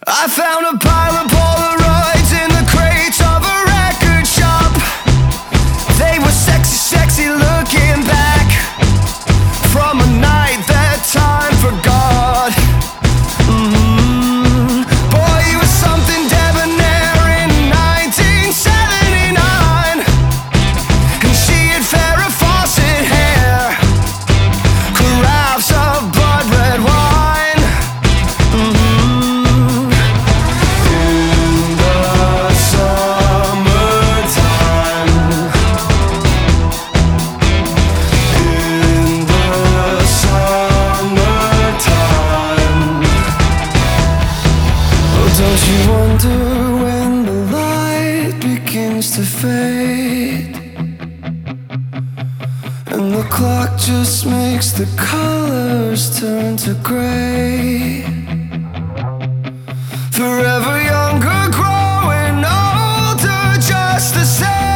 I found a pile of Polaroids in the crates of a record shop. They were sexy, sexy looking back from a night that time forgot. Boy, he was something debonair in 1979, and she had Farrah Fawcett hair, carafes of blood red wine. In the summertime, in the summertime. Oh, don't you wonder when the light begins to fade, and the clock just makes the colors turn to gray? Forever younger, growing older, just the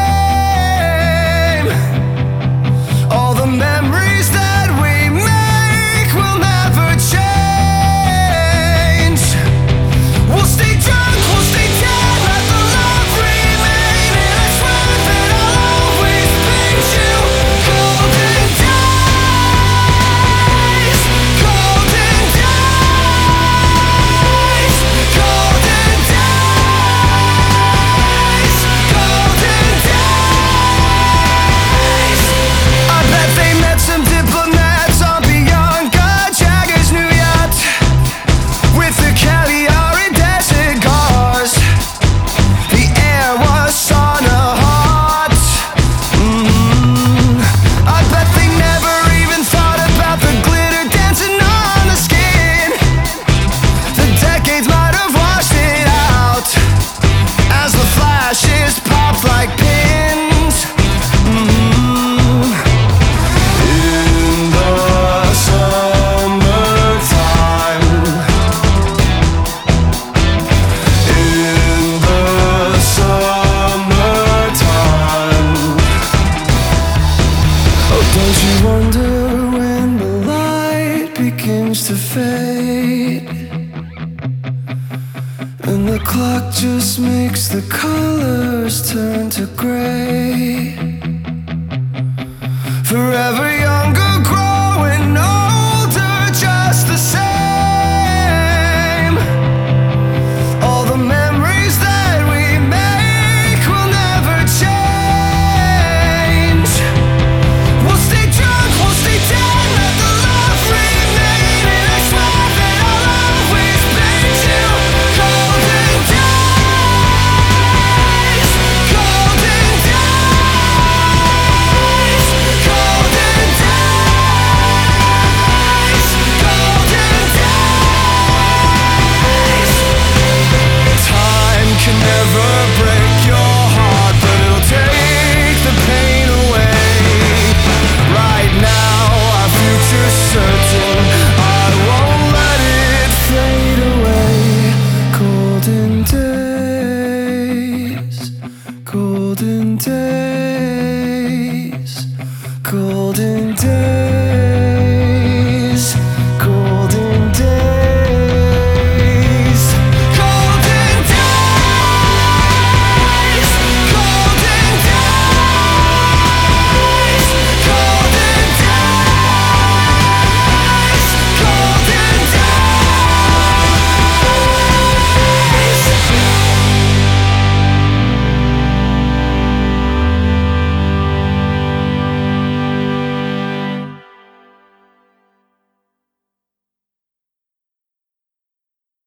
same. All the memories that we make will never change. We'll stay drunk, we'll stay dead, let the love remain, and I swear that I'll always paint you golden days, golden days, golden days, golden days. I bet they met some diplomats on Bianca Jagger's new yacht, with the caviar and desert cars. The air was sauna hot. I bet they never even thought about the glitter dancing on the skin. The decades might have washed it out as the flashes popped like pins. In the summertime, in the summertime. Oh, don't you wonder when the light begins to fade, and the clock just makes the colors turn to gray? Forever younger,